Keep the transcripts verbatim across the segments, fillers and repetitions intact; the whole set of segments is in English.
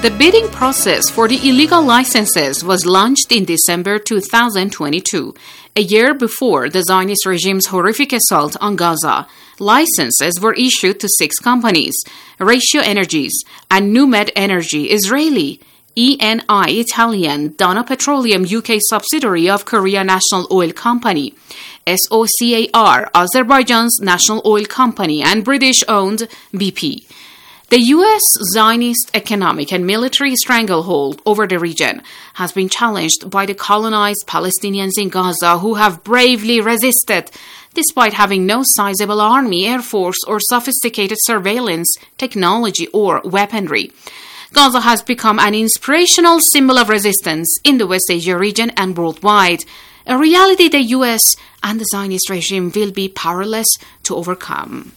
The bidding process for the illegal licenses was launched in December two thousand twenty-two, a year before the Zionist regime's horrific assault on Gaza. Licenses were issued to six companies: Ratio Energies and NewMed Energy, Israeli; E N I, Italian; Dana Petroleum, U K subsidiary of Korea National Oil Company; S O C A R, Azerbaijan's national oil company; and British-owned B P. The U S Zionist economic and military stranglehold over the region has been challenged by the colonized Palestinians in Gaza, who have bravely resisted, despite having no sizable army, air force, or sophisticated surveillance technology or weaponry. Gaza has become an inspirational symbol of resistance in the West Asia region and worldwide, a reality the U S and the Zionist regime will be powerless to overcome.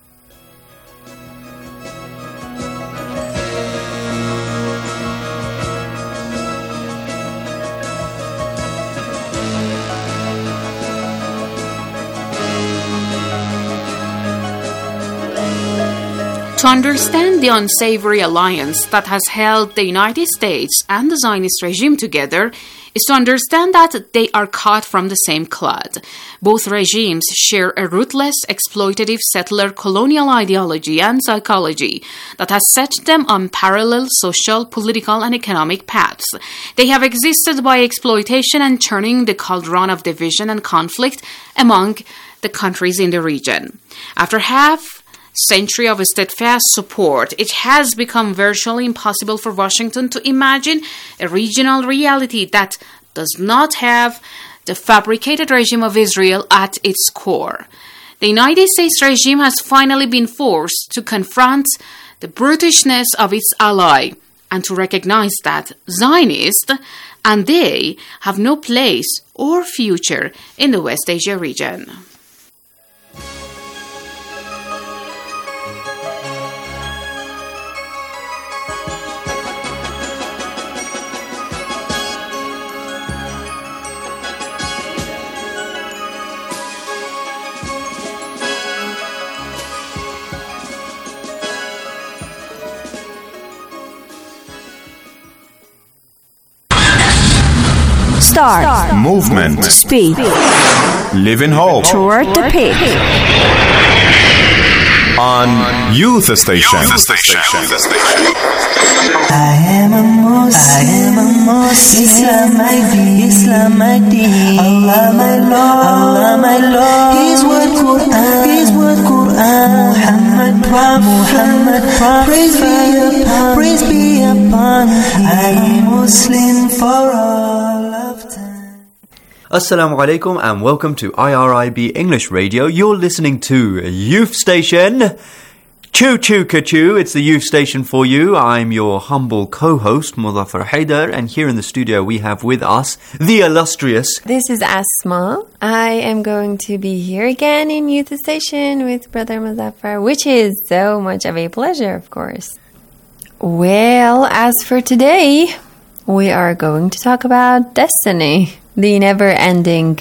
To understand the unsavory alliance that has held the United States and the Zionist regime together is to understand that they are cut from the same cloth. Both regimes share a ruthless, exploitative settler colonial ideology and psychology that has set them on parallel social, political, and economic paths. They have existed by exploitation and turning the cauldron of division and conflict among the countries in the region. After half century of steadfast support, it has become virtually impossible for Washington to imagine a regional reality that does not have the fabricated regime of Israel at its core. The United States regime has finally been forced to confront the brutishness of its ally and to recognize that Zionists and they have no place or future in the West Asia region. Start. Start. Movement. Speed. Live in hope. Toward the peak. On Youth Station. Youth Station. I am a Muslim. I am a Muslim. Islam my deen. Islam my deen. Allah my Lord. Allah my Lord. His word Quran. His word Quran. Muhammad Prophet. Muhammad Prophet. Praise be upon. Praise be upon. I am Muslim for all of time. Assalamu alaikum and welcome to I R I B English Radio. You're listening to Youth Station. Choo choo ka-choo, it's the Youth Station for you. I'm your humble co-host, Muzaffar Haidar, and here in the studio we have with us the illustrious... This is Asma. I am going to be here again in Youth Station with Brother Muzaffar, which is so much of a pleasure, of course. Well, as for today, we are going to talk about destiny, the never-ending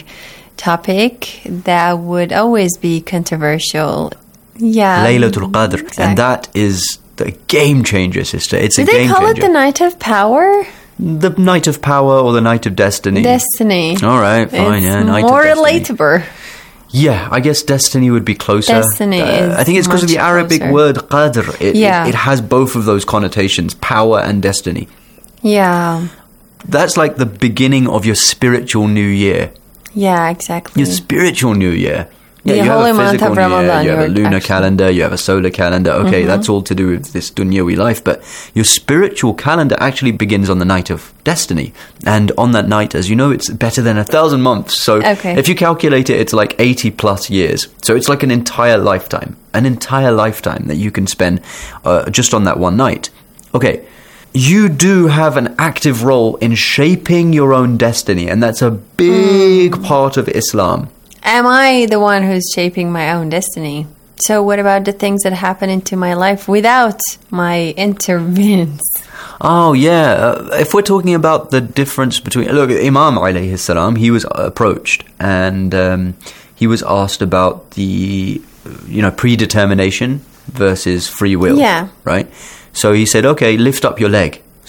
topic that would always be controversial. Yeah, Laylatul Qadr, exactly. And that is the game changer, sister. It's Do a game changer. Do they call it the night of power? The night of power or the night of destiny. Destiny. All right, fine, it's yeah, night more of destiny. relatable. Yeah, I guess destiny would be closer. Destiny uh, is I think it's because of the Arabic closer. word qadr. It, yeah. it, it has both of those connotations, power and destiny. Yeah. That's like the beginning of your spiritual new year. Yeah, exactly. Your spiritual new year. Yeah, the you holy have a month of new Ramadan. year, you have a lunar actually. calendar, you have a solar calendar. Okay, Mm-hmm. that's all to do with this dunyawi life. But your spiritual calendar actually begins on the night of destiny. And on that night, as you know, it's better than a thousand months. So okay. If you calculate it, it's like eighty plus years. So it's like an entire lifetime. An entire lifetime that you can spend uh, just on that one night. Okay. You do have an active role in shaping your own destiny. And that's a big mm. part of Islam. Am I the one who's shaping my own destiny? So what about the things that happen into my life without my intervenence? Oh, yeah. Uh, if we're talking about the difference between... Look, Imam alayhi salam, he was approached and um, he was asked about the, you know, predetermination versus free will. Yeah. Right? So he said, okay, lift up your leg.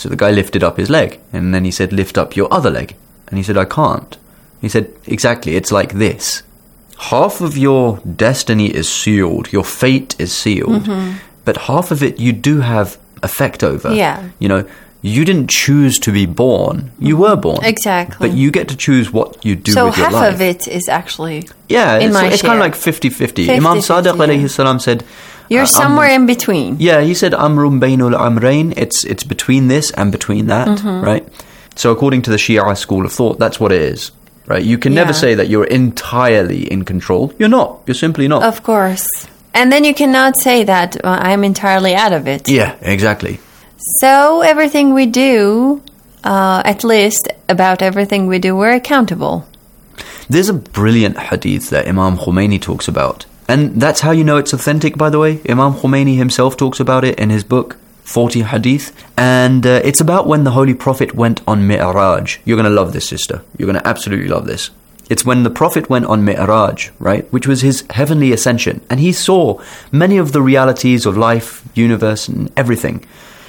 So the guy lifted up his leg, and then he said, lift up your other leg. And he said, I can't. He said, exactly, it's like this. Half of your destiny is sealed, your fate is sealed, mm-hmm. but half of it you do have effect over. Yeah. You know, you didn't choose to be born. You were born. Exactly. But you get to choose what you do so with your life. So half of it is actually yeah, in it's, my it's share. kind of like fifty-fifty. fifty Imam Sadiq yeah. alayhi salam said... You're uh, somewhere um, in between. Yeah, he said, Amrun baynul amrayn. It's, it's between this and between that, mm-hmm. right? So according to the Shia school of thought, that's what it is. Right? You can yeah. never say that you're entirely in control. You're not. You're simply not. Of course. And then you cannot say that uh, I'm entirely out of it. Yeah, exactly. So everything we do, uh, at least about everything we do, we're accountable. There's a brilliant hadith that Imam Khomeini talks about. And that's how you know it's authentic, by the way. Imam Khomeini himself talks about it in his book, forty Hadith. And uh, it's about when the Holy Prophet went on Mi'raj. You're going to love this, sister. You're going to absolutely love this. It's when the Prophet went on Mi'raj, right? Which was his heavenly ascension. And he saw many of the realities of life, universe, and everything.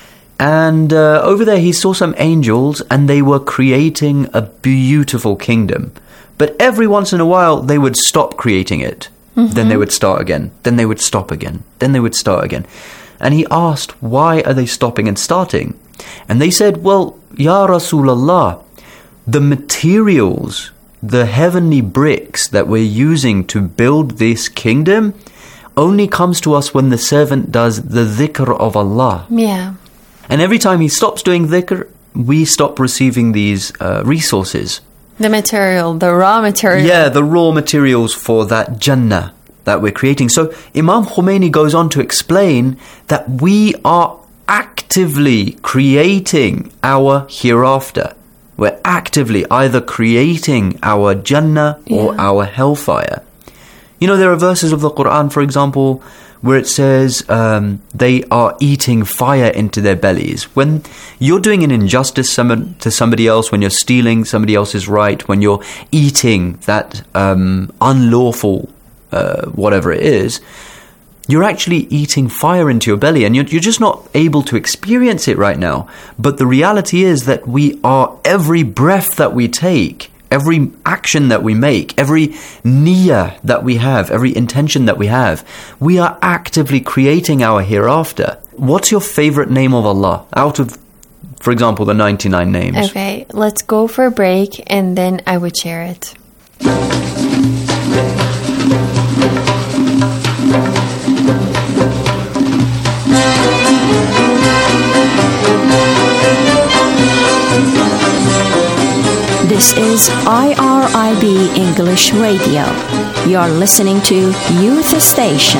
And uh, over there he saw some angels, and they were creating a beautiful kingdom. But every once in a while they would stop creating it. Mm-hmm. Then they would start again. Then they would stop again. Then they would start again. And he asked, why are they stopping and starting? And they said, well, Ya Rasulallah, the materials, the heavenly bricks that we're using to build this kingdom only comes to us when the servant does the dhikr of Allah. Yeah. And every time he stops doing dhikr, we stop receiving these uh, resources. The material, the raw material. Yeah, the raw materials for that Jannah that we're creating. So Imam Khomeini goes on to explain that we are actively creating our hereafter. We're actively either creating our Jannah or yeah. our hellfire. You know, there are verses of the Quran, for example, where it says um, they are eating fire into their bellies. When you're doing an injustice to somebody else, when you're stealing somebody else's right, when you're eating that um, unlawful uh, whatever it is, you're actually eating fire into your belly, and you're, you're just not able to experience it right now. But the reality is that we are, every breath that we take, every action that we make, every niyyah that we have, every intention that we have, we are actively creating our hereafter. What's your favorite name of Allah out of, for example, the ninety-nine names? Okay, let's go for a break and then I would share it. This is I R I B English Radio. You're listening to Youth Station.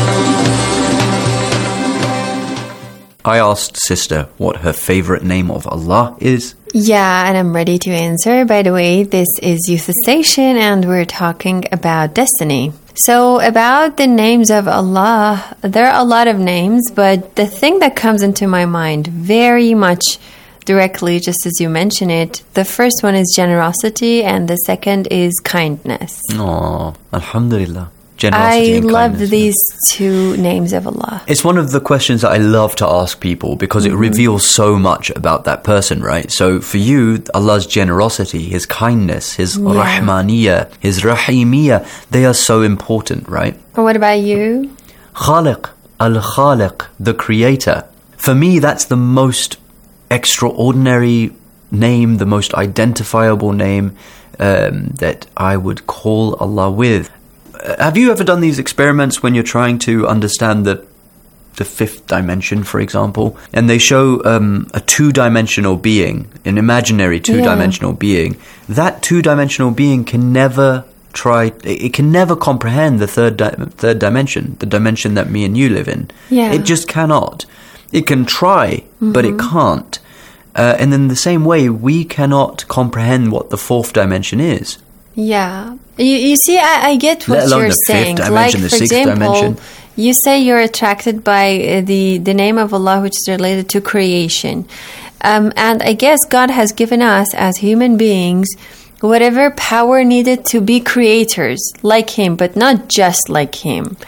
I asked Sister what her favorite name of Allah is. Yeah, and I'm ready to answer. By the way, this is Youth Station and we're talking about destiny. So about the names of Allah, there are a lot of names, but the thing that comes into my mind very much directly, just as you mentioned it, the first one is generosity and the second is kindness. Oh, alhamdulillah. Generosity I and love kindness, these yeah. two names of Allah. It's one of the questions that I love to ask people because mm-hmm. it reveals so much about that person, right? So for you, Allah's generosity, His kindness, His yeah. rahmaniyah, His rahimiyah, they are so important, right? What about you? Khaliq, al-Khaliq, the creator. For me, that's the most extraordinary name, the most identifiable name um, that I would call Allah with. Have you ever done these experiments when you're trying to understand the the fifth dimension, for example, and they show um, a two-dimensional being, an imaginary two-dimensional yeah. being? That two-dimensional being can never try, it can never comprehend the third di- third dimension, the dimension that me and you live in. Yeah. It just cannot. It can try, mm-hmm. but it can't. Uh, and in the same way, we cannot comprehend what the fourth dimension is. Yeah. You, you see, I, I get what Let alone you're the saying. fifth Like, dimension, the for sixth example, dimension. You say you're attracted by uh, the, the name of Allah, which is related to creation. Um, and I guess God has given us, as human beings, whatever power needed to be creators, like Him, but not just like Him.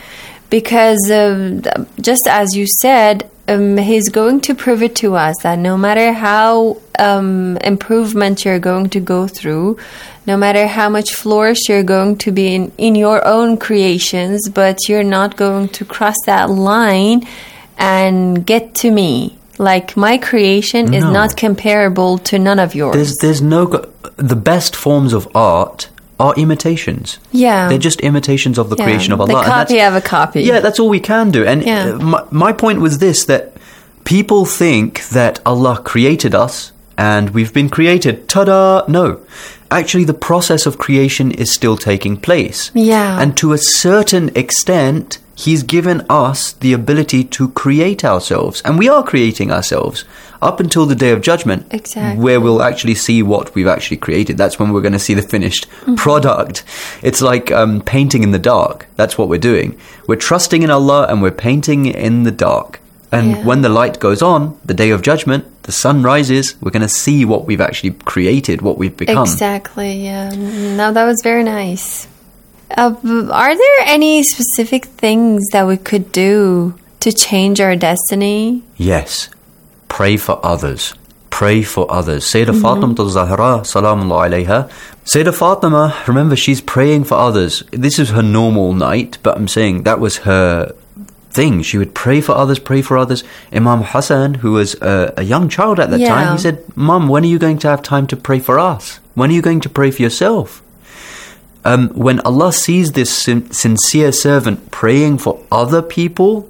Because uh, just as you said, um, he's going to prove it to us that no matter how um, improvement you're going to go through, no matter how much flourish you're going to be in, in your own creations, but you're not going to cross that line and get to me. Like, my creation is No. not comparable to none of yours. There's, there's no... Go- the best forms of art are imitations. Yeah. They're just imitations of the Yeah, creation of the Allah. and copy that's- of a copy. Yeah, that's all we can do. And Yeah. uh, my, my point was this, that people think that Allah created us and we've been created. Ta-da! No. Actually, the process of creation is still taking place. Yeah. And to a certain extent, He's given us the ability to create ourselves. And we are creating ourselves up until the Day of Judgment. Exactly. Where we'll actually see what we've actually created. That's when we're going to see the finished Mm-hmm. product. It's like um, painting in the dark. That's what we're doing. We're trusting in Allah and we're painting in the dark. And Yeah. when the light goes on, the Day of Judgment, the sun rises, we're going to see what we've actually created, what we've become. Exactly, yeah. No, that was very nice. Uh, are there any specific things that we could do to change our destiny? Yes. Pray for others. Pray for others. Sayyidah Fatima al-Zahra, salamullah alayha. Sayyidah Fatima, remember, she's praying for others. This is her normal night, but I'm saying that was her thing. She would pray for others, pray for others. Imam Hassan, who was a, a young child at that Yeah. time, he said, Mum, when are you going to have time to pray for us? When are you going to pray for yourself? Um, when Allah sees this sin- sincere servant praying for other people,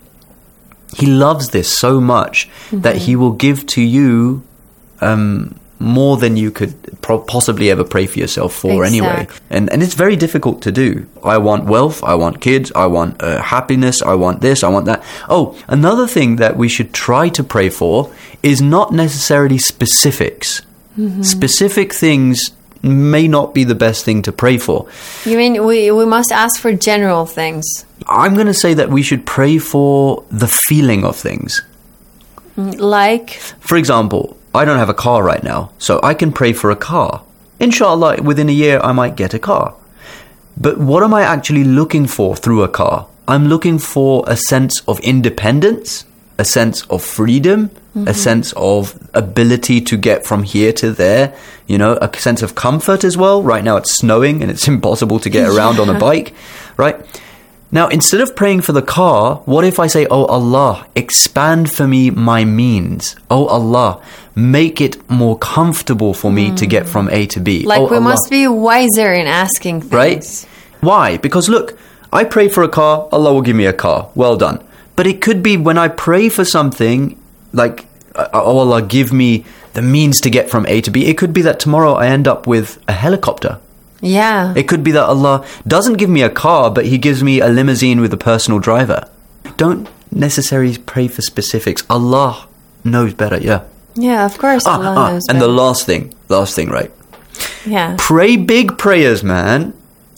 He loves this so much that He will give to you um, more than you could pro- possibly ever pray for yourself for anyway. Exactly. And and it's very difficult to do. I want wealth, I want kids, I want uh, happiness, I want this, I want that. Oh, another thing that we should try to pray for is not necessarily specifics. Specific things may not be the best thing to pray for. You mean we, we must ask for general things? I'm going to say that we should pray for the feeling of things. Like, For example, I don't have a car right now, so I can pray for a car. Inshallah, within a year, I might get a car. But what am I actually looking for through a car? I'm looking for a sense of independence, a sense of freedom, a sense of ability to get from here to there, you know, a sense of comfort as well. Right now it's snowing and it's impossible to get around on a bike, right? Now, instead of praying for the car, what if I say, oh Allah, expand for me my means. Oh Allah, make it more comfortable for me to get from A to B. like oh, we Allah. must be wiser in asking things. Right? Why? Because look, I pray for a car, Allah will give me a car. Well done. But it could be when I pray for something, like, uh, oh Allah, give me the means to get from A to B. It could be that tomorrow I end up with a helicopter. Yeah. It could be that Allah doesn't give me a car, but He gives me a limousine with a personal driver. Don't necessarily pray for specifics. Allah knows better, yeah. Yeah, of course. Ah, Allah ah, knows and better. the last thing, last thing, right? Yeah. Pray big prayers, man.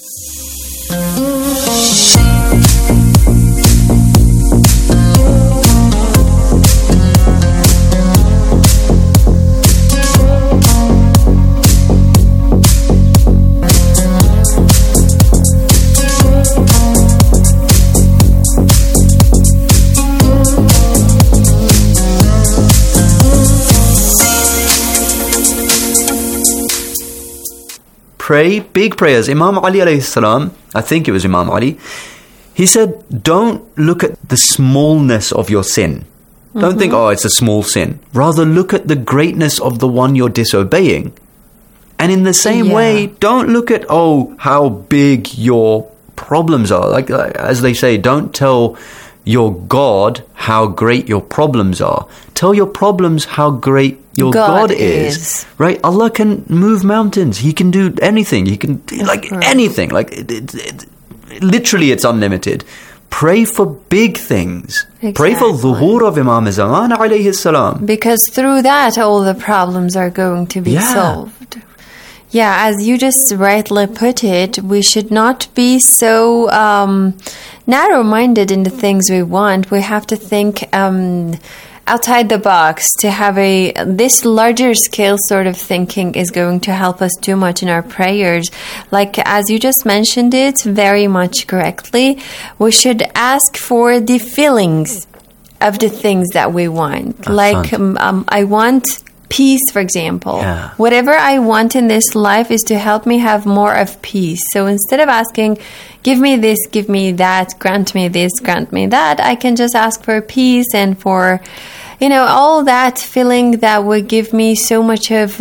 Pray big prayers. Imam Ali alayhi salam, I think it was Imam Ali, he said, don't look at the smallness of your sin. Don't think, oh, it's a small sin. Rather, look at the greatness of the one you're disobeying. And in the same Yeah. way, don't look at, oh, how big your problems are. Like, like as they say, don't tell your God how great your problems are. Tell your problems how great your God God, is. is. Right? Allah can move mountains. He can do anything. He can, like, course. anything. Like, it, it, it, literally, it's unlimited. Pray for big things. Pray for Exactly. dhuhur of Imam Zaman alayhi salam. Because through that, all the problems are going to be Yeah. solved. Yeah, as you just rightly put it, we should not be so um, narrow-minded in the things we want. We have to think um, outside the box, to have a this larger scale sort of thinking is going to help us too much in our prayers. Like as you just mentioned it very much correctly, we should ask for the feelings of the things that we want. Ah, like um, um, I want peace, for example. Yeah. Whatever I want in this life is to help me have more of peace. So instead of asking, give me this, give me that, grant me this, grant me that, I can just ask for peace and for, you know, all that feeling that would give me so much of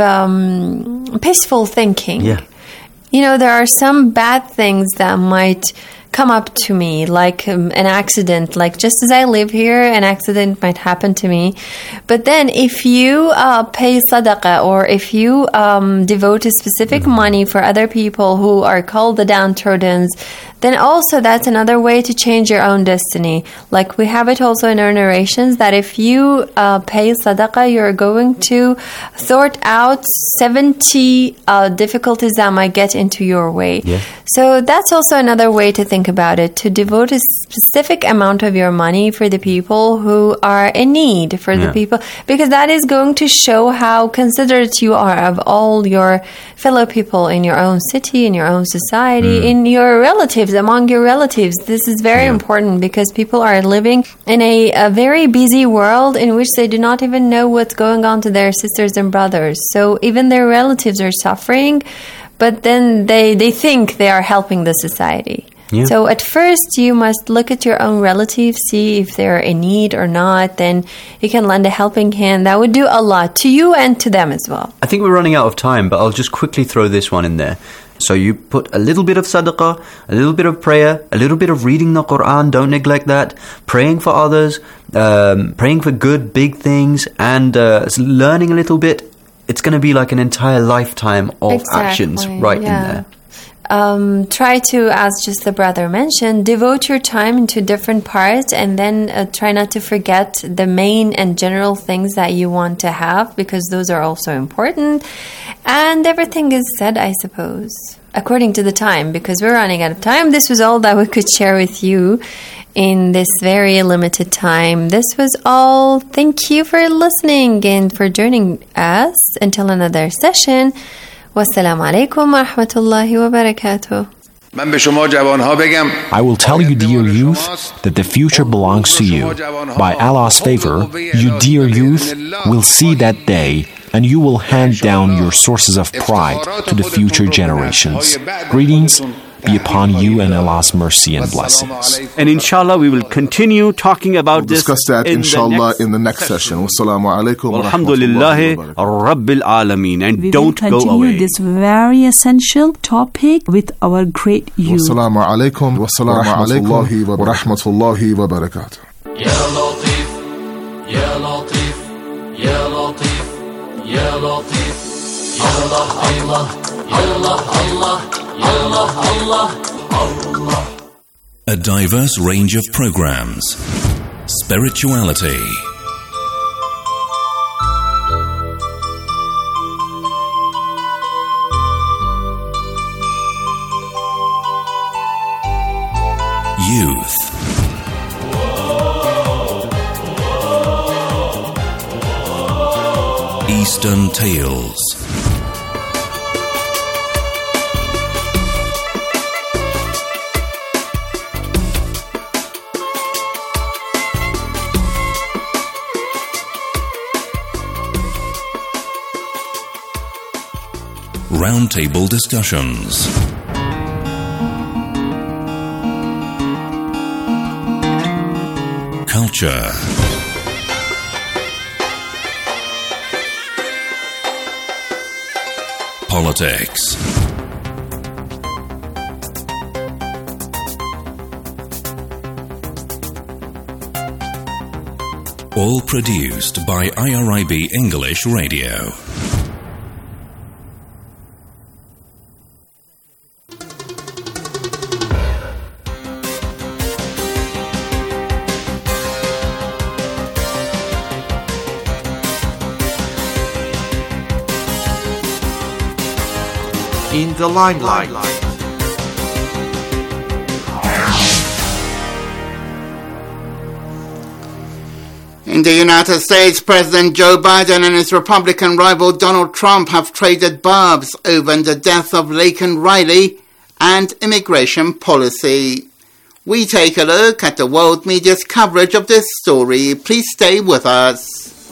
um, peaceful thinking. Yeah. You know, there are some bad things that might come up to me, like um, an accident. Like just as I live here, an accident might happen to me. But then if you uh, pay sadaqah, or if you um, devote a specific money for other people who are called the downtrodden, then also that's another way to change your own destiny. Like we have it also in our narrations that if you uh, pay sadaqah, you're going to sort out seventy uh, difficulties that might get into your way. Yeah. So that's also another way to think about it, to devote a specific amount of your money for the people who are in need, for Yeah. the people, because that is going to show how considerate you are of all your fellow people in your own city, in your own society, in your relatives, among your relatives. This is very Yeah. important because people are living in a, a very busy world in which they do not even know what's going on to their sisters and brothers. So even their relatives are suffering, but then they, they think they are helping the society. Yeah. So at first you must look at your own relatives, see if they're in need or not, then you can lend a helping hand. That would do a lot to you and to them as well. I think we're running out of time, but I'll just quickly throw this one in there. So you put a little bit of sadaqah, a little bit of prayer, a little bit of reading the Quran, don't neglect that, praying for others, um, praying for good, big things, and uh, learning a little bit. It's going to be like an entire lifetime of Exactly, actions right yeah. in there. Um, try to, as just the brother mentioned, devote your time into different parts, and then uh, try not to forget the main and general things that you want to have, because those are also important. And everything is said, I suppose, according to the time, because we're running out of time. This was all that we could share with you in this very limited time. This was all. Thank you for listening and for joining us. Until another session. Wassalamu alaikum wa rahmatullahi wa barakatuh. I will tell you, dear youth, that the future belongs to you. By Allah's favor, you, dear youth, will see that day, and you will hand down your sources of pride to the future generations. Greetings be upon you and Allah's mercy and blessings. And inshallah, we will continue talking about We'll this. discuss that, in inshallah, the next in the next session. Wassalamu alaikum wa Alhamdulillahi rahmatullahi wa barakatuh. Rabbil Alameen. And We don't will go continue away. this very essential topic with our great youth. Wassalamu alaikum wa rahmatullahi wa rahmatullahi wa barakatuh. يا لطيف يا لطيف يا لطيف يا لطيف الله الله الله الله الله الله الله. A diverse range of programs. Spirituality. Youth. Eastern Tales. Roundtable discussions. Culture. Politics. All produced by I R I B English Radio. In the limelight. In the United States, President Joe Biden and his Republican rival Donald Trump have traded barbs over the death of Laken Riley and immigration policy. We take a look at the world media's coverage of this story. Please stay with us.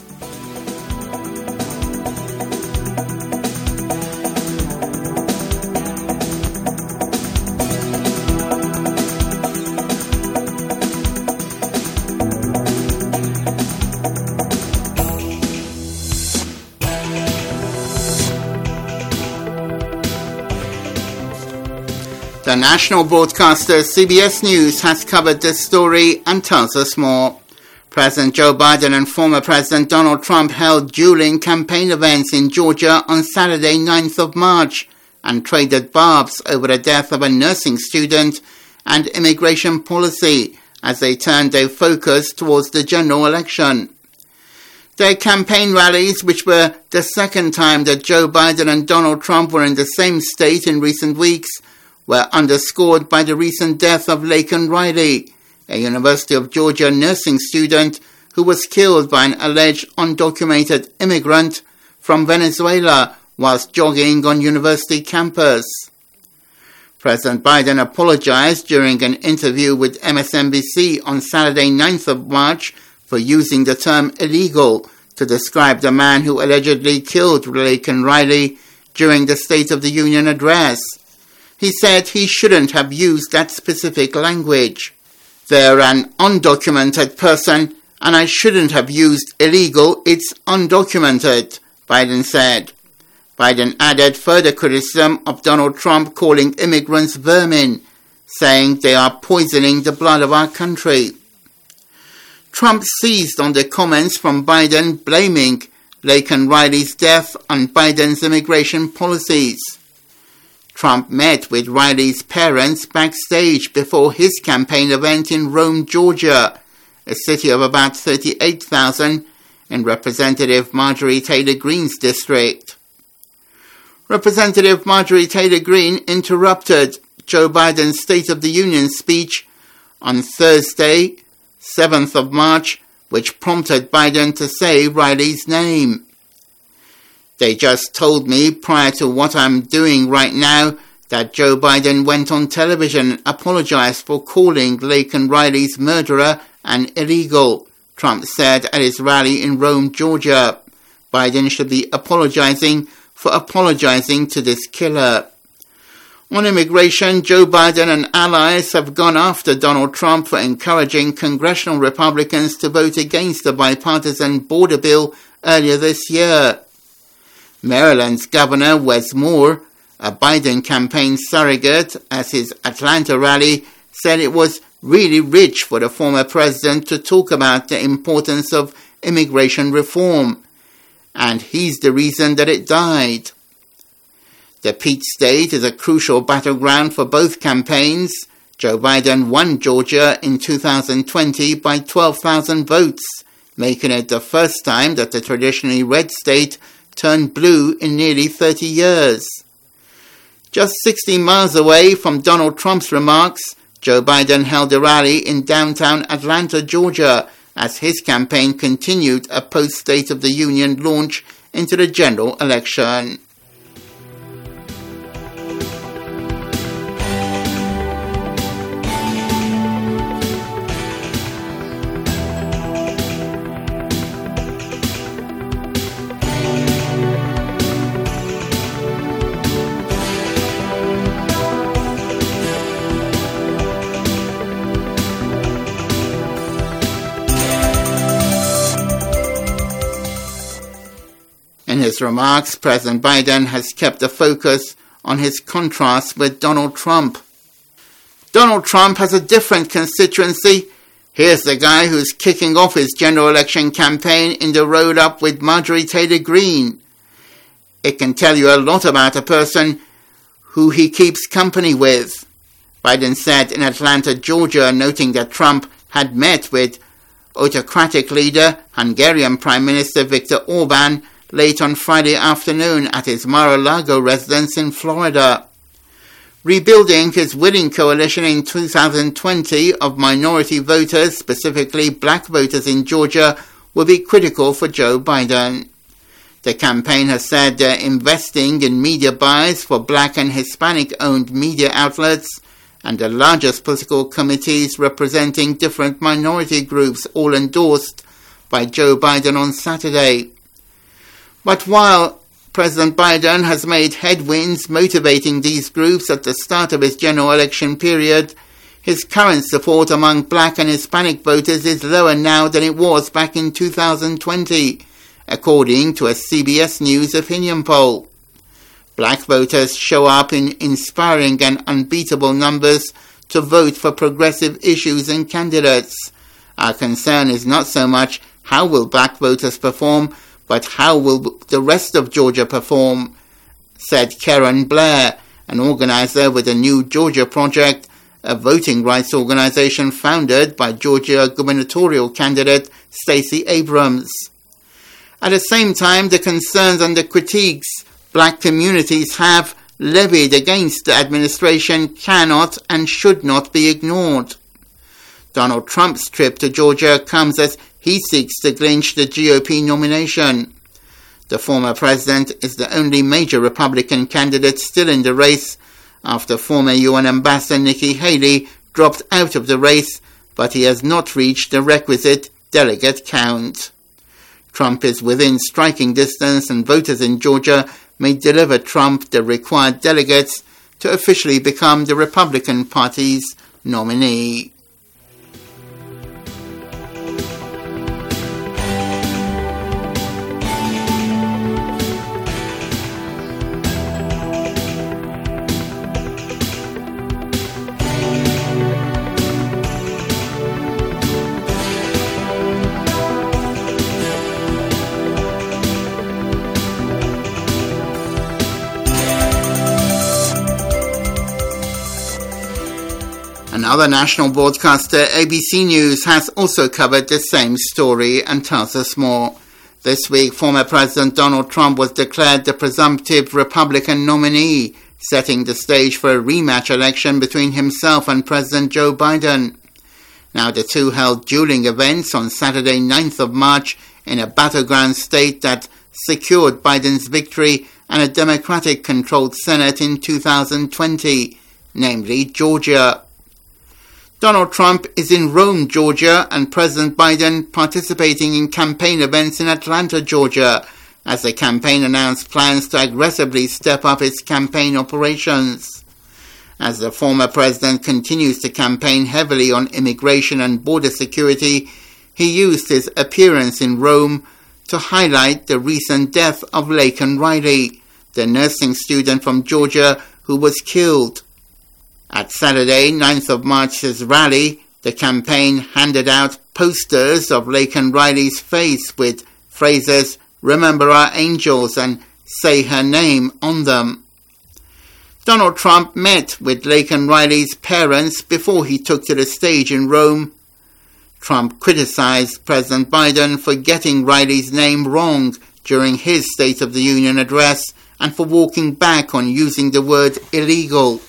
The national broadcaster C B S News has covered this story and tells us more. President Joe Biden and former President Donald Trump held dueling campaign events in Georgia on Saturday, ninth of March, and traded barbs over the death of a nursing student and immigration policy as they turned their focus towards the general election. Their campaign rallies, which were the second time that Joe Biden and Donald Trump were in the same state in recent weeks, were underscored by the recent death of Laken Riley, a University of Georgia nursing student who was killed by an alleged undocumented immigrant from Venezuela whilst jogging on university campus. President Biden apologized during an interview with M S N B C on Saturday, ninth of March, for using the term illegal to describe the man who allegedly killed Laken Riley during the State of the Union address. He said he shouldn't have used that specific language. They're an undocumented person, and I shouldn't have used illegal, it's undocumented, Biden said. Biden added further criticism of Donald Trump calling immigrants vermin, saying they are poisoning the blood of our country. Trump seized on the comments from Biden blaming Laken Riley's death on Biden's immigration policies. Trump met with Riley's parents backstage before his campaign event in Rome, Georgia, a city of about thirty-eight thousand in Representative Marjorie Taylor Greene's district. Representative Marjorie Taylor Greene interrupted Joe Biden's State of the Union speech on Thursday, seventh of March, which prompted Biden to say Riley's name. They just told me prior to what I'm doing right now that Joe Biden went on television and apologized for calling Laken Riley's murderer an illegal, Trump said at his rally in Rome, Georgia. Biden should be apologizing for apologizing to this killer. On immigration, Joe Biden and allies have gone after Donald Trump for encouraging congressional Republicans to vote against the bipartisan border bill earlier this year. Maryland's Governor Wes Moore, a Biden campaign surrogate, at his Atlanta rally, said it was really rich for the former president to talk about the importance of immigration reform, and he's the reason that it died. The Peach State is a crucial battleground for both campaigns. Joe Biden won Georgia in two thousand twenty by twelve thousand votes, making it the first time that the traditionally red state turned blue in nearly thirty years. Just sixty miles away from Donald Trump's remarks, Joe Biden held a rally in downtown Atlanta, Georgia, as his campaign continued a post-State of the Union launch into the general election. In his remarks, President Biden has kept the focus on his contrast with Donald Trump. Donald Trump has a different constituency. Here's the guy who's kicking off his general election campaign in the road up with Marjorie Taylor Greene. It can tell you a lot about a person who he keeps company with, Biden said in Atlanta, Georgia, noting that Trump had met with autocratic leader, Hungarian Prime Minister Viktor Orban, late on Friday afternoon at his Mar-a-Lago residence in Florida. Rebuilding his winning coalition in two thousand twenty of minority voters, specifically black voters in Georgia, will be critical for Joe Biden. The campaign has said they're investing in media buys for black and Hispanic-owned media outlets and the largest political committees representing different minority groups, all endorsed by Joe Biden on Saturday. But while President Biden has made headwinds motivating these groups at the start of his general election period, his current support among black and Hispanic voters is lower now than it was back in two thousand twenty, according to a C B S News opinion poll. Black voters show up in inspiring and unbeatable numbers to vote for progressive issues and candidates. Our concern is not so much how will black voters perform, but how will the rest of Georgia perform, said Karen Blair, an organizer with the New Georgia Project, a voting rights organization founded by Georgia gubernatorial candidate Stacey Abrams. At the same time, the concerns and the critiques black communities have levied against the administration cannot and should not be ignored. Donald Trump's trip to Georgia comes as he seeks to clinch the G O P nomination. The former president is the only major Republican candidate still in the race after former U N Ambassador Nikki Haley dropped out of the race, but he has not reached the requisite delegate count. Trump is within striking distance, and voters in Georgia may deliver Trump the required delegates to officially become the Republican Party's nominee. Another national broadcaster, A B C News, has also covered the same story and tells us more. This week, former President Donald Trump was declared the presumptive Republican nominee, setting the stage for a rematch election between himself and President Joe Biden. Now, the two held dueling events on Saturday, ninth of March, in a battleground state that secured Biden's victory and a Democratic-controlled Senate in two thousand twenty, namely Georgia. Donald Trump is in Rome, Georgia, and President Biden participating in campaign events in Atlanta, Georgia, as the campaign announced plans to aggressively step up its campaign operations. As the former president continues to campaign heavily on immigration and border security, he used his appearance in Rome to highlight the recent death of Laken Riley, the nursing student from Georgia who was killed. At Saturday, ninth of March's rally, the campaign handed out posters of Laken Riley's face with phrases, "Remember our angels" and "Say her name" on them. Donald Trump met with Laken Riley's parents before he took to the stage in Rome. Trump criticized President Biden for getting Riley's name wrong during his State of the Union address and for walking back on using the word illegal.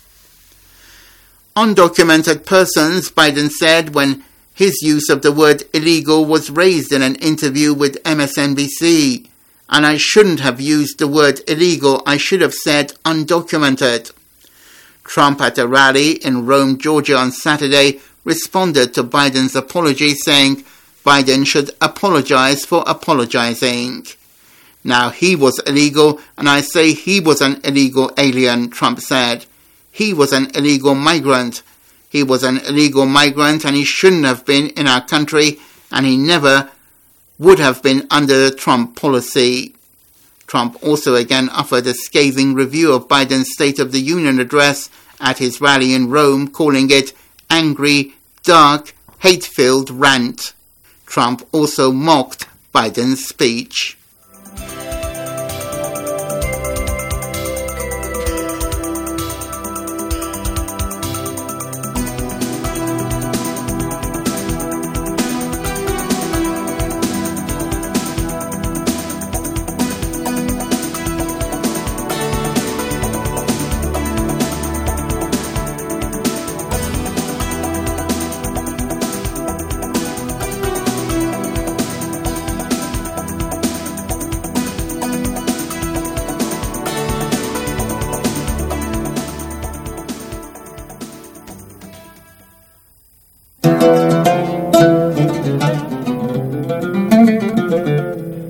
Undocumented persons, Biden said when his use of the word illegal was raised in an interview with M S N B C. And I shouldn't have used the word illegal, I should have said undocumented. Trump at a rally in Rome, Georgia on Saturday responded to Biden's apology, saying Biden should apologize for apologizing. Now he was illegal, and I say he was an illegal alien, Trump said. He was an illegal migrant. He was an illegal migrant and he shouldn't have been in our country, and he never would have been under the Trump policy. Trump also again offered a scathing review of Biden's State of the Union address at his rally in Rome, calling it angry, dark, hate-filled rant. Trump also mocked Biden's speech.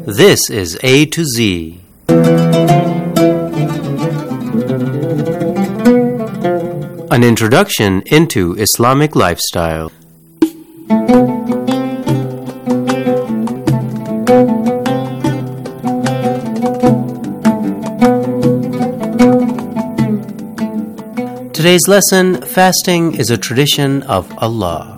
This is A to Z. An introduction into Islamic lifestyle. Today's lesson, fasting is a tradition of Allah.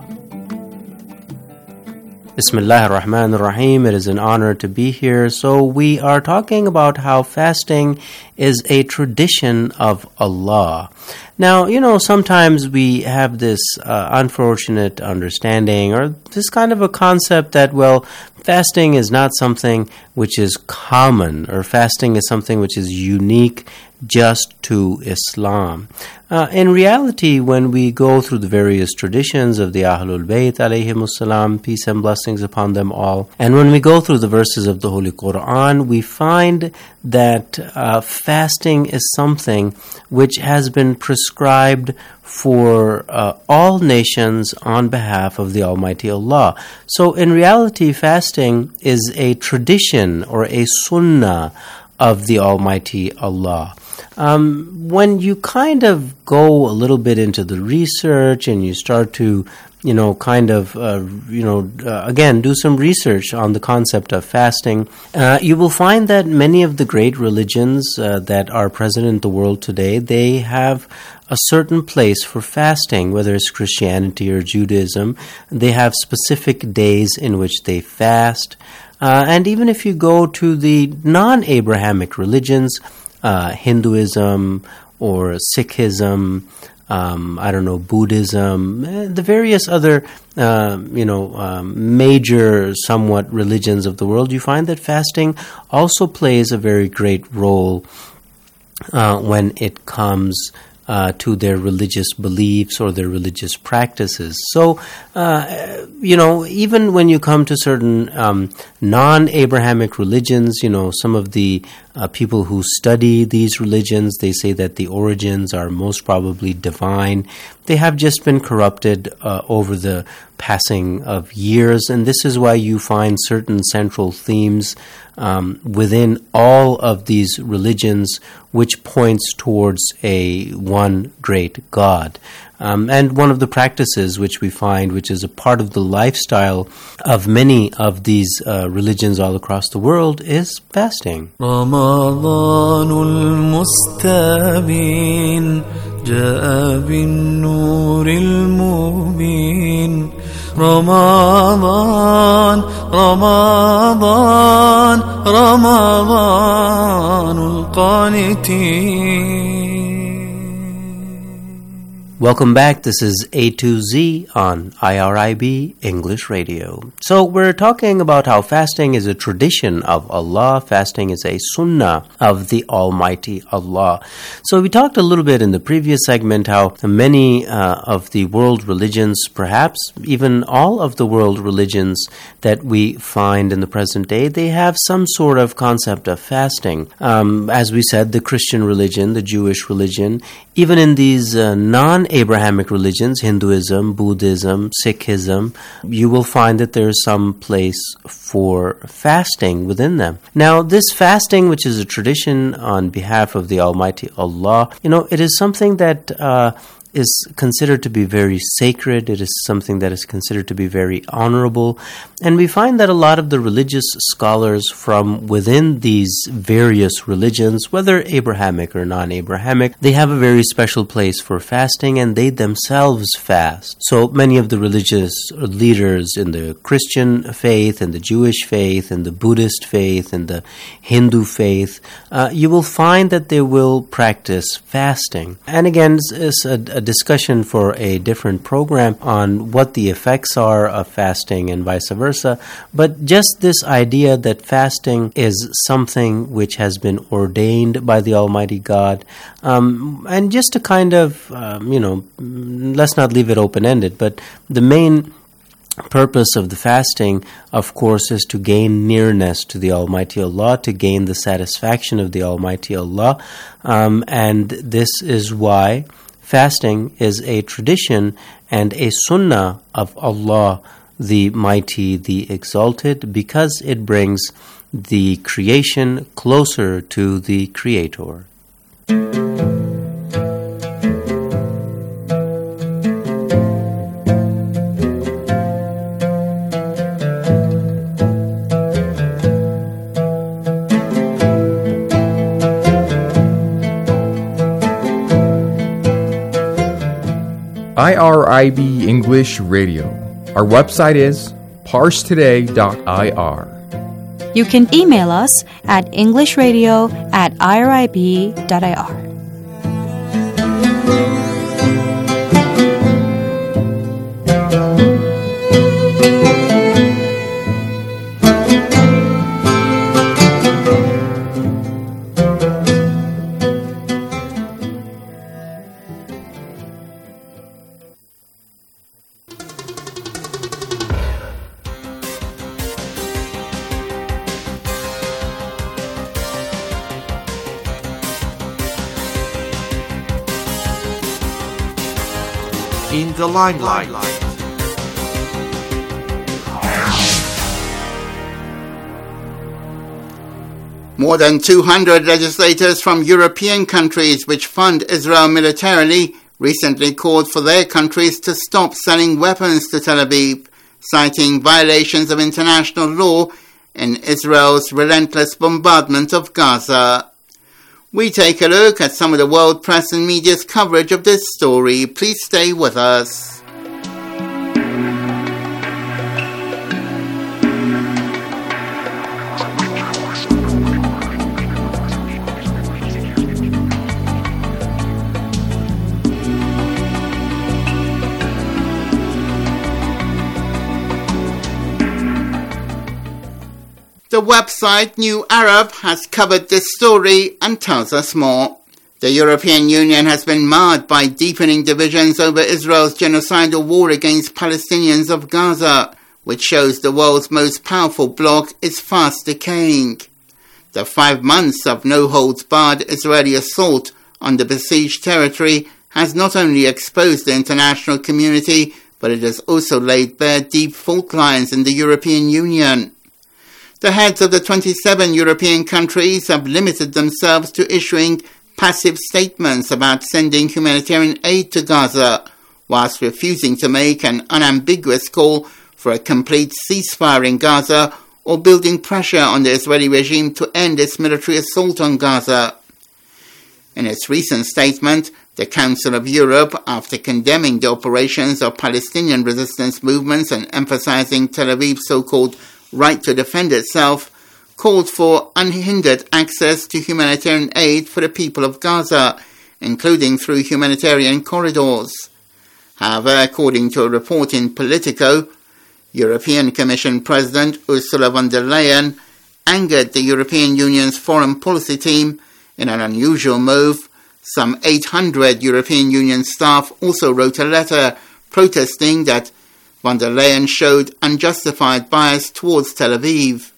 Bismillah ar-Rahman ar-Rahim. It is an honor to be here. So we are talking about how fasting is a tradition of Allah. Now, you know, sometimes we have this uh, unfortunate understanding or this kind of a concept that, well, fasting is not something which is common, or fasting is something which is unique just to Islam. Uh, in reality, when we go through the various traditions of the Ahlul Bayt alayhimus salam, peace and blessings upon them all, and when we go through the verses of the Holy Quran, we find that uh, fasting is something which has been prescribed for uh, all nations on behalf of the Almighty Allah. So in reality, fasting is a tradition or a sunnah of the Almighty Allah. Um, when you kind of go a little bit into the research and you start to, you know, kind of, uh, you know, uh, again, do some research on the concept of fasting, uh, you will find that many of the great religions uh, that are present in the world today, they have a certain place for fasting, whether it's Christianity or Judaism. They have specific days in which they fast. Uh, and even if you go to the non-Abrahamic religions, uh, Hinduism or Sikhism, um, I don't know, Buddhism, the various other, uh, you know, um, major somewhat religions of the world, you find that fasting also plays a very great role uh, when it comes Uh, to their religious beliefs or their religious practices. So, uh, you know, even when you come to certain um, non-Abrahamic religions, you know, some of the uh, people who study these religions, they say that the origins are most probably divine. They have just been corrupted uh, over the passing of years, and this is why you find certain central themes um, within all of these religions which points towards a one great God. Um, and one of the practices which we find, which is a part of the lifestyle of many of these uh, religions all across the world, is fasting. Ramadanul mustabin jaa bin nuril mubin. Ramadan, Ramadan, Ramadanul qanitin. Welcome back. This is A to Z on I R I B English Radio. So we're talking about how fasting is a tradition of Allah. Fasting is a sunnah of the Almighty Allah. So we talked a little bit in the previous segment how many uh, of the world religions, perhaps even all of the world religions that we find in the present day, they have some sort of concept of fasting. Um, as we said, the Christian religion, the Jewish religion, even in these uh, non-Abrahamic religions, Hinduism, Buddhism, Sikhism, you will find that there is some place for fasting within them. Now, this fasting, which is a tradition on behalf of the Almighty Allah, you know, it is something that uh, is considered to be very sacred. It is something that is considered to be very honorable. And we find that a lot of the religious scholars from within these various religions, whether Abrahamic or non-Abrahamic, they have a very special place for fasting, and they themselves fast. So many of the religious leaders in the Christian faith, and the Jewish faith, and the Buddhist faith, and the Hindu faith, uh, you will find that they will practice fasting. And again, it's a, a discussion for a different program on what the effects are of fasting and vice versa. But just this idea that fasting is something which has been ordained by the Almighty God, um, and just to kind of, um, you know, let's not leave it open-ended, but the main purpose of the fasting, of course, is to gain nearness to the Almighty Allah, to gain the satisfaction of the Almighty Allah, um, and this is why fasting is a tradition and a sunnah of Allah the mighty, the exalted, because it brings the creation closer to the Creator. I R I B English Radio. Our website is parse today dot I R. You can email us at englishradio at irib dot I R. In the limelight. More than two hundred legislators from European countries which fund Israel militarily recently called for their countries to stop selling weapons to Tel Aviv, citing violations of international law in Israel's relentless bombardment of Gaza. We take a look at some of the world press and media's coverage of this story. Please stay with us. The website New Arab has covered this story and tells us more. The European Union has been marred by deepening divisions over Israel's genocidal war against Palestinians of Gaza, which shows the world's most powerful bloc is fast decaying. The five months of no-holds-barred Israeli assault on the besieged territory has not only exposed the international community, but it has also laid bare deep fault lines in the European Union. The heads of the twenty-seven European countries have limited themselves to issuing passive statements about sending humanitarian aid to Gaza, whilst refusing to make an unambiguous call for a complete ceasefire in Gaza or building pressure on the Israeli regime to end its military assault on Gaza. In its recent statement, the Council of Europe, after condemning the operations of Palestinian resistance movements and emphasizing Tel Aviv's so-called right to defend itself, called for unhindered access to humanitarian aid for the people of Gaza, including through humanitarian corridors. However, according to a report in Politico, European Commission President Ursula von der Leyen angered the European Union's foreign policy team in an unusual move. Some eight hundred European Union staff also wrote a letter protesting that von der Leyen showed unjustified bias towards Tel Aviv.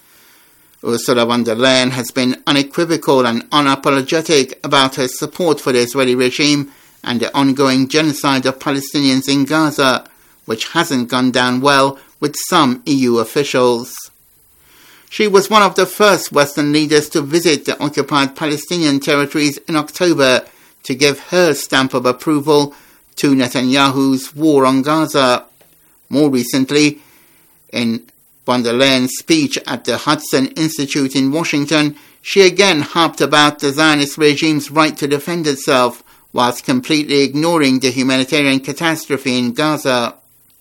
Ursula von der Leyen has been unequivocal and unapologetic about her support for the Israeli regime and the ongoing genocide of Palestinians in Gaza, which hasn't gone down well with some E U officials. She was one of the first Western leaders to visit the occupied Palestinian territories in October to give her stamp of approval to Netanyahu's war on Gaza. More recently, in von der Leyen's speech at the Hudson Institute in Washington, she again harped about the Zionist regime's right to defend itself, whilst completely ignoring the humanitarian catastrophe in Gaza.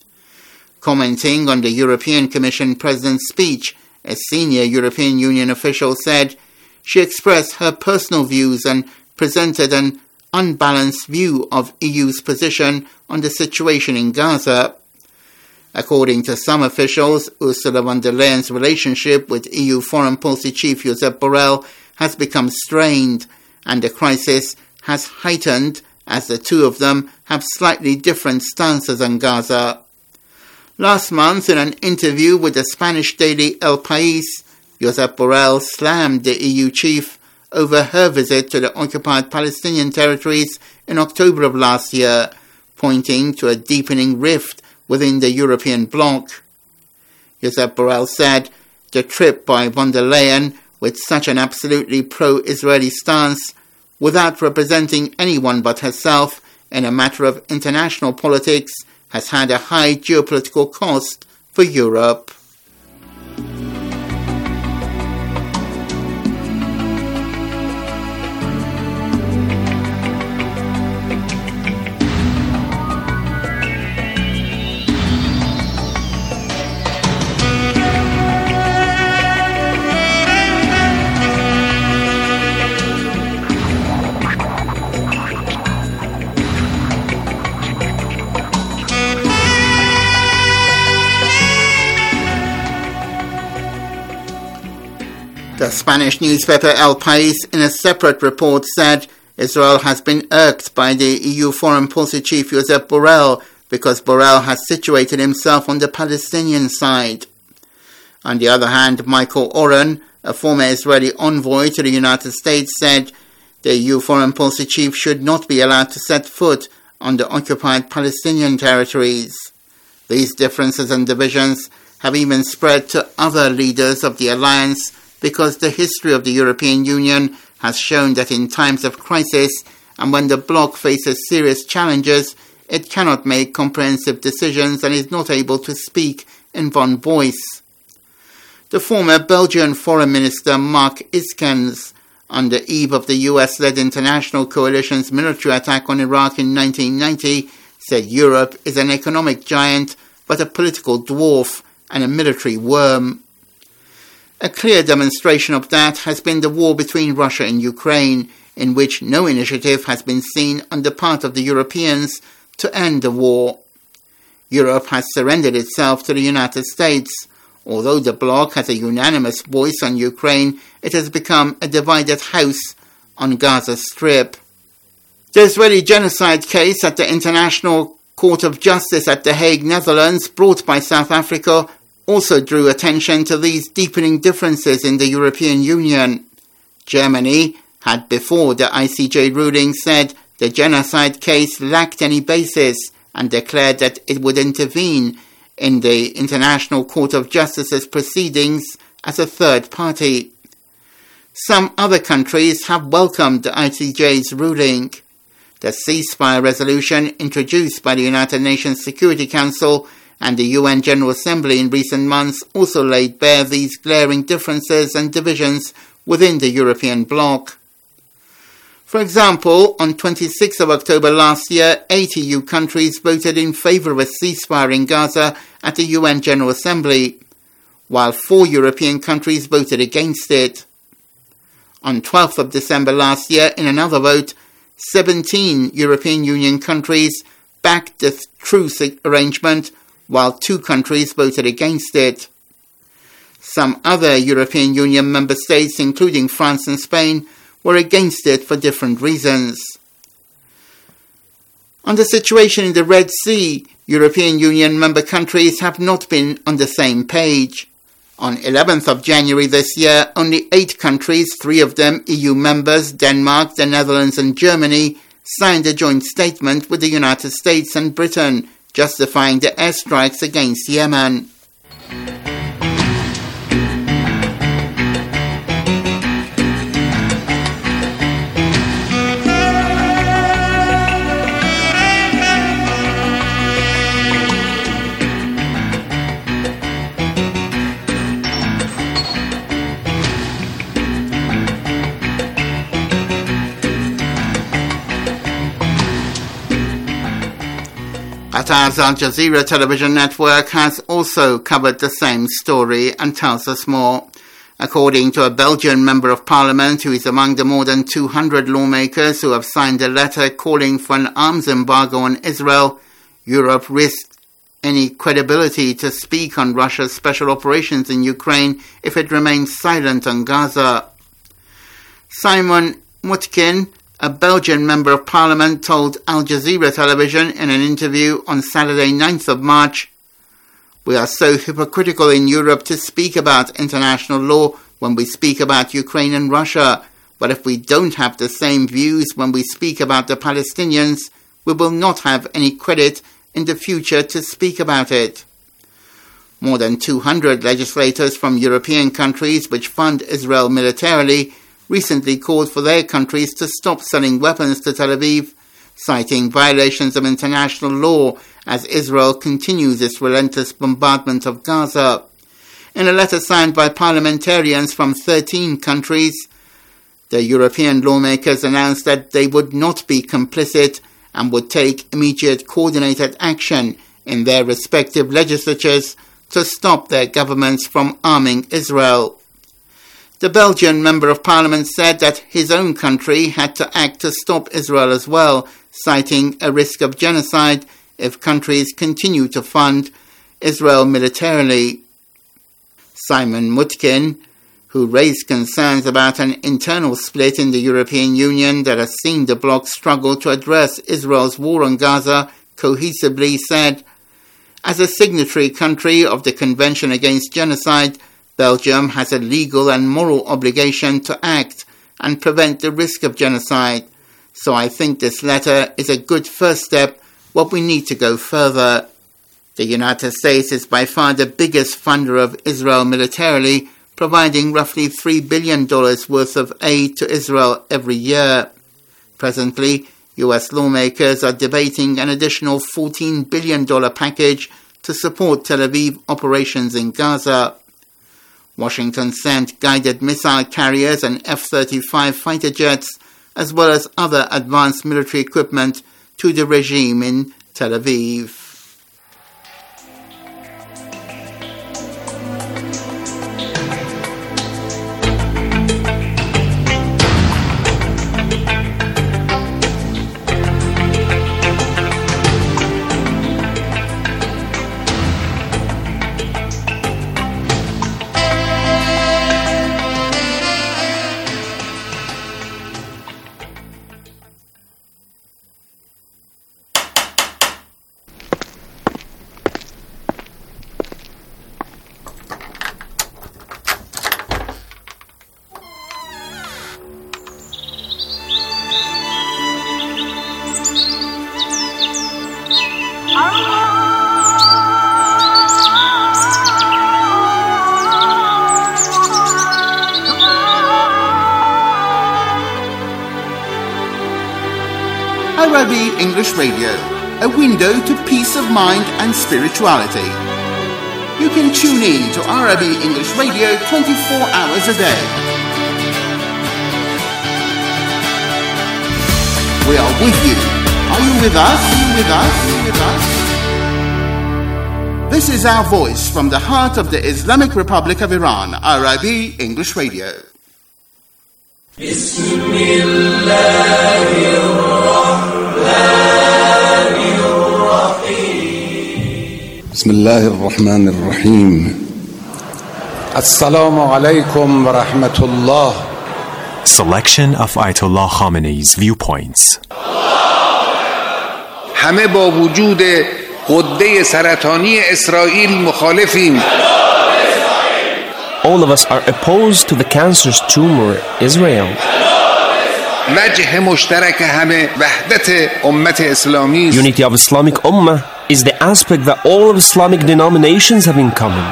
Commenting on the European Commission President's speech, a senior European Union official said she expressed her personal views and presented an unbalanced view of E U's position on the situation in Gaza. According to some officials, Ursula von der Leyen's relationship with E U Foreign Policy Chief Josep Borrell has become strained, and the crisis has heightened as the two of them have slightly different stances on Gaza. Last month, in an interview with the Spanish daily El País, Josep Borrell slammed the E U chief over her visit to the occupied Palestinian territories in October of last year, pointing to a deepening rift within the European bloc. Josep Borrell said the trip by von der Leyen, with such an absolutely pro-Israeli stance, without representing anyone but herself in a matter of international politics, has had a high geopolitical cost for Europe. The Spanish newspaper El País, in a separate report, said Israel has been irked by the E U Foreign Policy Chief Josep Borrell because Borrell has situated himself on the Palestinian side. On the other hand, Michael Oren, a former Israeli envoy to the United States, said the E U Foreign Policy Chief should not be allowed to set foot on the occupied Palestinian territories. These differences and divisions have even spread to other leaders of the alliance, because the history of the European Union has shown that in times of crisis and when the bloc faces serious challenges, it cannot make comprehensive decisions and is not able to speak in one voice. The former Belgian Foreign Minister Mark Iskens, on the eve of the U S-led international coalition's military attack on Iraq in nineteen ninety, said Europe is an economic giant but a political dwarf and a military worm. A clear demonstration of that has been the war between Russia and Ukraine, in which no initiative has been seen on the part of the Europeans to end the war. Europe has surrendered itself to the United States. Although the bloc has a unanimous voice on Ukraine, it has become a divided house on Gaza Strip. The Israeli genocide case at the International Court of Justice at The Hague, Netherlands, brought by South Africa, also drew attention to these deepening differences in the European Union. Germany had, before the I C J ruling, said the genocide case lacked any basis and declared that it would intervene in the International Court of Justice's proceedings as a third party. Some other countries have welcomed the I C J's ruling. The ceasefire resolution introduced by the United Nations Security Council and the U N General Assembly in recent months also laid bare these glaring differences and divisions within the European bloc. For example, on the twenty-sixth of October last year, eight E U countries voted in favour of a ceasefire in Gaza at the U N General Assembly, while four European countries voted against it. On the twelfth of December last year, in another vote, seventeen European Union countries backed the truce arrangement, while two countries voted against it. Some other European Union member states, including France and Spain, were against it for different reasons. On the situation in the Red Sea, European Union member countries have not been on the same page. On eleventh of January this year, only eight countries, three of them E U members, Denmark, the Netherlands and Germany, signed a joint statement with the United States and Britain, justifying the airstrikes against Yemen. Qatar's Al Jazeera television network has also covered the same story and tells us more. According to a Belgian member of parliament who is among the more than two hundred lawmakers who have signed a letter calling for an arms embargo on Israel, Europe risks any credibility to speak on Russia's special operations in Ukraine if it remains silent on Gaza. Simon Mutkin, a Belgian member of parliament, told Al Jazeera television in an interview on Saturday ninth of March, "We are so hypocritical in Europe to speak about international law when we speak about Ukraine and Russia, but if we don't have the same views when we speak about the Palestinians, we will not have any credit in the future to speak about it. More than two hundred legislators from European countries which fund Israel militarily recently called for their countries to stop selling weapons to Tel Aviv, citing violations of international law as Israel continues its relentless bombardment of Gaza. In a letter signed by parliamentarians from thirteen countries, the European lawmakers announced that they would not be complicit and would take immediate coordinated action in their respective legislatures to stop their governments from arming Israel. The Belgian Member of Parliament said that his own country had to act to stop Israel as well, citing a risk of genocide if countries continue to fund Israel militarily. Simon Mutkin, who raised concerns about an internal split in the European Union that has seen the bloc struggle to address Israel's war on Gaza cohesively, said, "As a signatory country of the Convention Against Genocide, Belgium has a legal and moral obligation to act and prevent the risk of genocide. So I think this letter is a good first step, but we need to go further." The United States is by far the biggest funder of Israel militarily, providing roughly three billion dollars worth of aid to Israel every year. Presently, U S lawmakers are debating an additional fourteen billion dollars package to support Tel Aviv operations in Gaza. Washington sent guided missile carriers and F thirty-five fighter jets, as well as other advanced military equipment, to the regime in Tel Aviv. I-R I B English Radio, a window to peace of mind and spirituality. You can tune in to I R I B English Radio twenty-four hours a day. We are with you. Are you with us? Are you with us? Are you with us? This is our voice from the heart of the Islamic Republic of Iran, I R I B English Radio. بسم الله الرحمن الرحيم السلام عليكم ورحمة الله. Selection of Ayatollah Khamenei's viewpoints. همه با وجود غده سرطانی اسرائیل مخالفیم. All of us are opposed to the cancerous tumor Israel. وجه مشترک همه وحدت امت اسلامی. Unity of Islamic Ummah is the aspect that all of Islamic denominations have in common.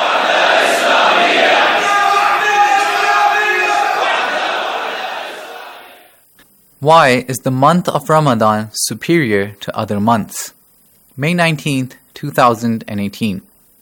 Why is the month of Ramadan superior to other months? May nineteenth, two thousand eighteen.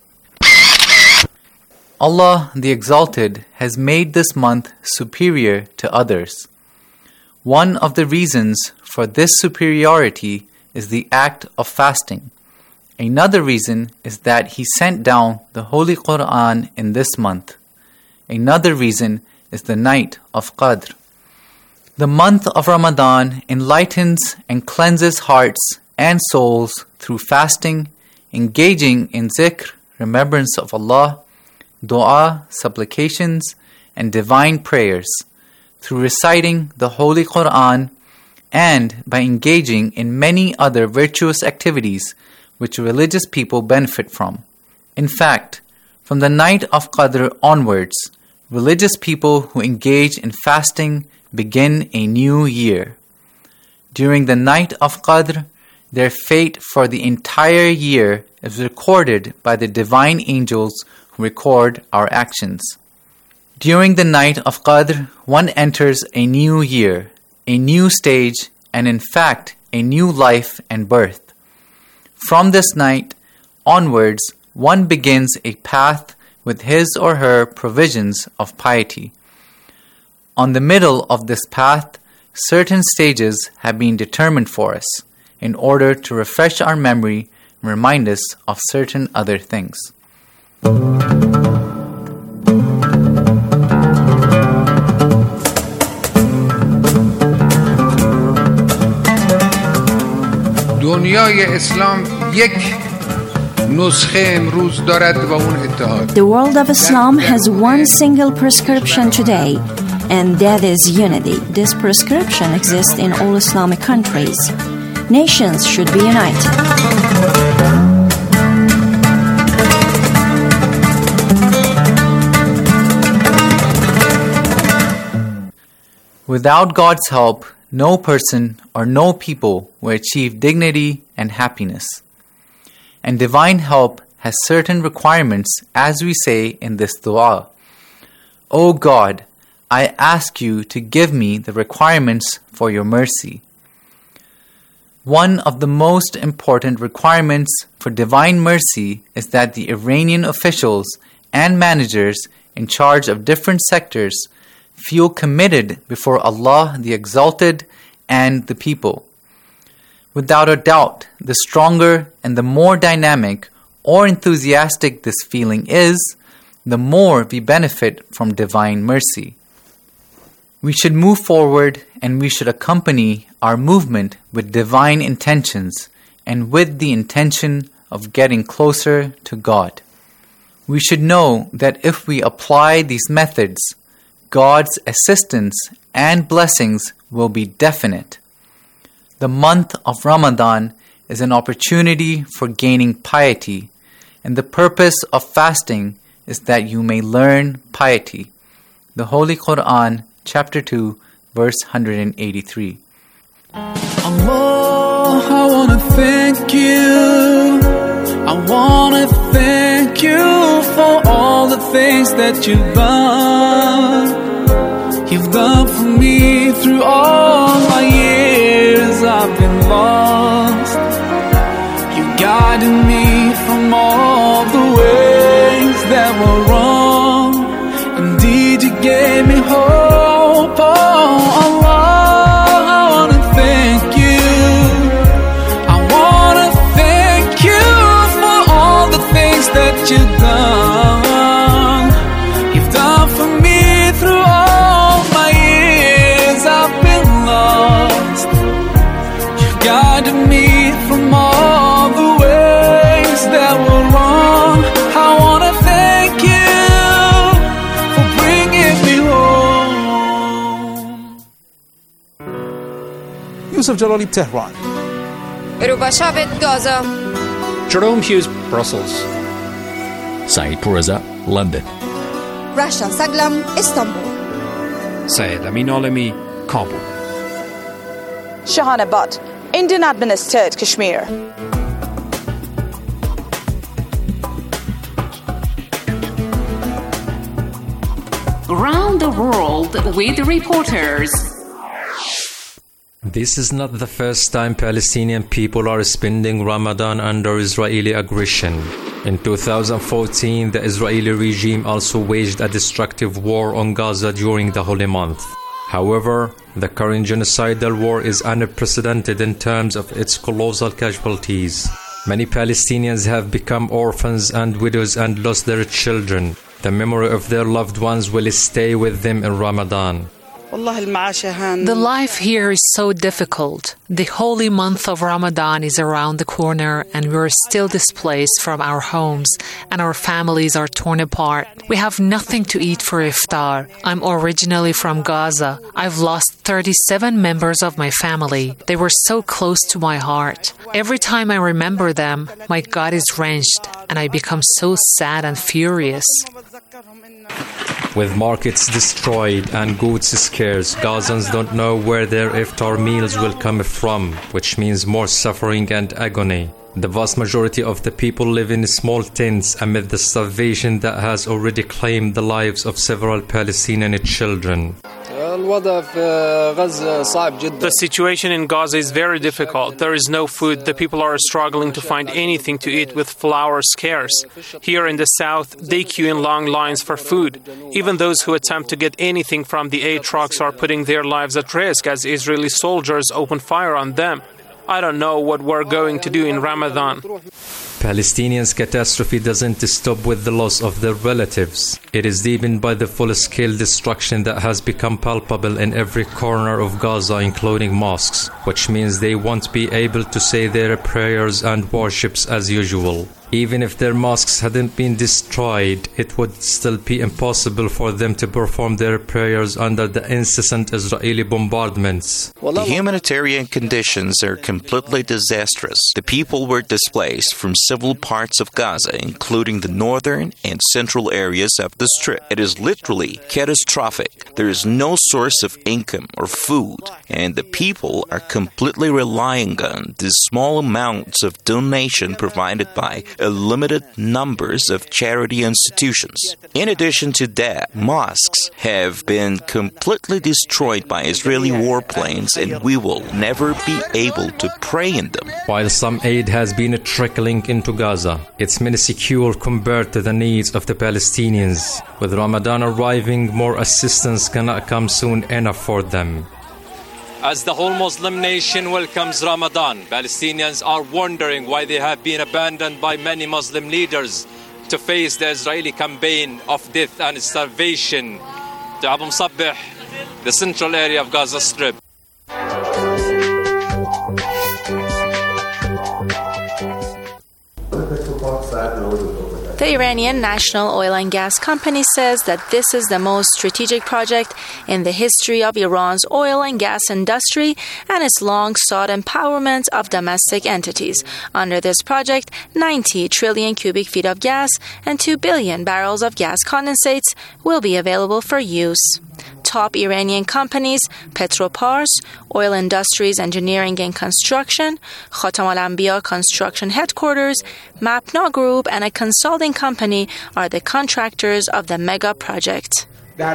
Allah the Exalted has made this month superior to others. One of the reasons for this superiority is the act of fasting. Another reason is that He sent down the Holy Quran in this month. Another reason is the night of Qadr. The month of Ramadan enlightens and cleanses hearts and souls through fasting, engaging in zikr, remembrance of Allah, dua, supplications, and divine prayers, through reciting the Holy Quran, and by engaging in many other virtuous activities which religious people benefit from. In fact, from the night of Qadr onwards, religious people who engage in fasting begin a new year. During the night of Qadr, their fate for the entire year is recorded by the divine angels who record our actions. During the night of Qadr, one enters a new year, a new stage, and in fact, a new life and birth. From this night onwards, one begins a path with his or her provisions of piety. On the middle of this path, certain stages have been determined for us in order to refresh our memory and remind us of certain other things. دنیای اسلام یک نسخه امروز دارد و اون اتحاد. The world of Islam has one single prescription today, and that is unity. This prescription exists in all Islamic countries. Nations should be united. Without God's help, no person or no people will achieve dignity and happiness. And divine help has certain requirements, as we say in this dua. O God, I ask you to give me the requirements for your mercy. One of the most important requirements for divine mercy is that the Iranian officials and managers in charge of different sectors feel committed before Allah the Exalted and the people. Without a doubt, the stronger and the more dynamic or enthusiastic this feeling is, the more we benefit from divine mercy. We should move forward and we should accompany our movement with divine intentions and with the intention of getting closer to God. We should know that if we apply these methods, God's assistance and blessings will be definite. The month of Ramadan is an opportunity for gaining piety, and the purpose of fasting is that you may learn piety. The Holy Quran, chapter two, verse one hundred eighty-three. Allah, I wanna thank you. I wanna thank you for all the things that you've done. You've done for me through all my years I've been lost. You guided me from all the ways that were wrong. Indeed, you gave me hope. Oh, Allah, I wanna thank you. I wanna thank you for all the things that you've done. You've done for me through all my years I've been lost. You've guided me from all the ways that were wrong. I wanna thank you for bringing me home. Yusuf Jalali, Tehran. Rubashavet, Gaza. Jerome Hughes, Brussels. Saeed Pourreza, London. Rasha Saglam, Istanbul. Syed Amin Alami, Kabul. Shahana Butt, Indian administered Kashmir. Around the world with reporters. This is not the first time Palestinian people are spending Ramadan under Israeli aggression. In two thousand fourteen, the Israeli regime also waged a destructive war on Gaza during the holy month. However, the current genocidal war is unprecedented in terms of its colossal casualties. Many Palestinians have become orphans and widows and lost their children. The memory of their loved ones will stay with them in Ramadan. The life here is so difficult. The holy month of Ramadan is around the corner and we're still displaced from our homes and our families are torn apart. We have nothing to eat for iftar. I'm originally from Gaza. I've lost thirty-seven members of my family. They were so close to my heart. Every time I remember them, my gut is wrenched and I become so sad and furious. With markets destroyed and goods scarce, Gazans don't know where their iftar meals will come from, which means more suffering and agony. The vast majority of the people live in small tents amid the starvation that has already claimed the lives of several Palestinian children. The situation in Gaza is very difficult. There is no food. The people are struggling to find anything to eat with flour scarce. Here in the south, they queue in long lines for food. Even those who attempt to get anything from the aid trucks are putting their lives at risk as Israeli soldiers open fire on them. I don't know what we're going to do in Ramadan. Palestinians' catastrophe doesn't stop with the loss of their relatives. It is deepened by the full-scale destruction that has become palpable in every corner of Gaza, including mosques, which means they won't be able to say their prayers and worships as usual. Even if their mosques hadn't been destroyed, it would still be impossible for them to perform their prayers under the incessant Israeli bombardments. The humanitarian conditions are completely disastrous. The people were displaced from several parts of Gaza, including the northern and central areas of the Strip. It is literally catastrophic. There is no source of income or food, and the people are completely relying on the small amounts of donation provided by a limited numbers of charity institutions. In addition to that, mosques have been completely destroyed by Israeli warplanes, and we will never be able to pray in them. While some aid has been trickling into Gaza, it's minuscule compared to the needs of the Palestinians. With Ramadan arriving, more assistance cannot come soon enough for them. As the whole Muslim nation welcomes Ramadan, Palestinians are wondering why they have been abandoned by many Muslim leaders to face the Israeli campaign of death and starvation. To Abu Msabbih, the central area of Gaza Strip. The Iranian National Oil and Gas Company says that this is the most strategic project in the history of Iran's oil and gas industry and its long-sought empowerment of domestic entities. Under this project, ninety trillion cubic feet of gas and two billion barrels of gas condensates will be available for use. Top Iranian companies, Petropars, Oil Industries Engineering and Construction, Khatam al-Anbiya Construction Headquarters, Mapna Group, and a consulting company are the contractors of the mega project.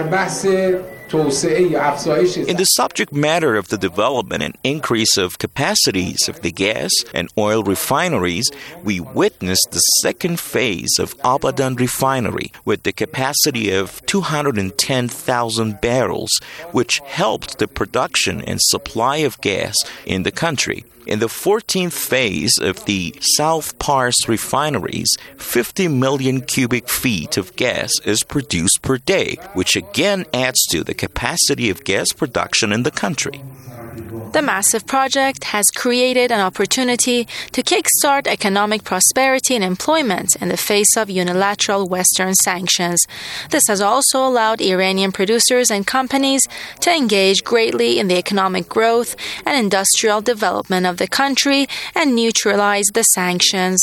In the subject matter of the development and increase of capacities of the gas and oil refineries, we witnessed the second phase of Abadan Refinery with the capacity of two hundred ten thousand barrels, which helped the production and supply of gas in the country. In the fourteenth phase of the South Pars refineries, fifty million cubic feet of gas is produced per day, which again adds to the capacity of gas production in the country. The massive project has created an opportunity to kickstart economic prosperity and employment in the face of unilateral Western sanctions. This has also allowed Iranian producers and companies to engage greatly in the economic growth and industrial development of the country and neutralize the sanctions.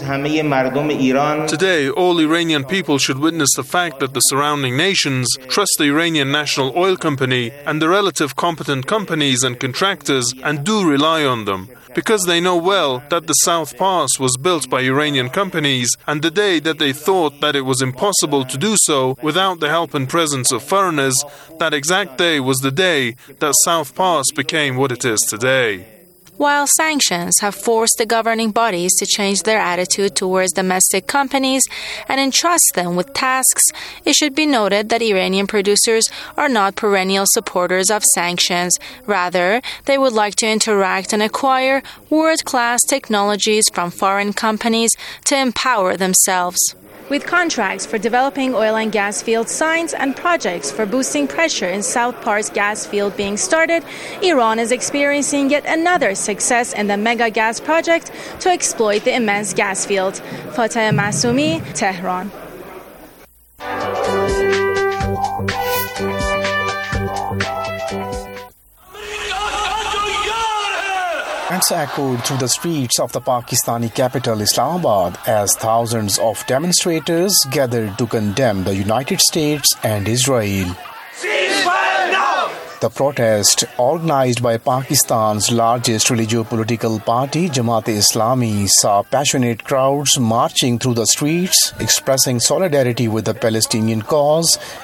Today, all Iranian people should witness the fact that the surrounding nations trust the Iranian National Oil Company and the relative competent companies and contractors and do rely on them, because they know well that the South Pass was built by Iranian companies, and the day that they thought that it was impossible to do so without the help and presence of foreigners, that exact day was the day that South Pass became what it is today. While sanctions have forced the governing bodies to change their attitude towards domestic companies and entrust them with tasks, it should be noted that Iranian producers are not perennial supporters of sanctions. Rather, they would like to interact and acquire world-class technologies from foreign companies to empower themselves. With contracts for developing oil and gas field sites and projects for boosting pressure in South Pars gas field being started, Iran is experiencing yet another success in the mega gas project to exploit the immense gas field. Fateh Masumi, Tehran. And Crowds echoed through the streets of the Pakistani capital Islamabad as thousands of demonstrators gathered to condemn the United States and Israel. The protest, organized by Pakistan's largest religio-political party, Jamaat-e-Islami, saw passionate crowds marching through the streets, expressing solidarity with the Palestinian cause